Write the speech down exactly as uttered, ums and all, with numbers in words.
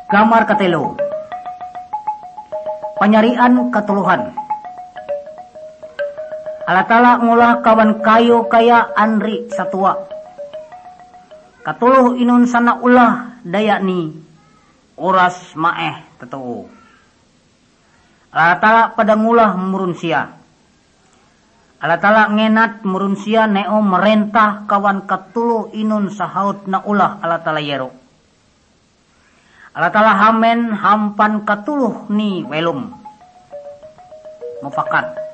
Gambar katelu. Panyarian katuluhan. Allah Ta'ala ngulah kawan kayu kaya Andri satua. Katuluh inun sana ulah daya ni uras maeh tetu. Allah Ta'ala pada ngulah murunsia. Allah Ta'ala ngenat murunsia neo merentah kawan katuluh inun sahaut na ulah Allah Ta'ala yero. Allah Ta'ala hamen hampan katuluh ni welum mufakat.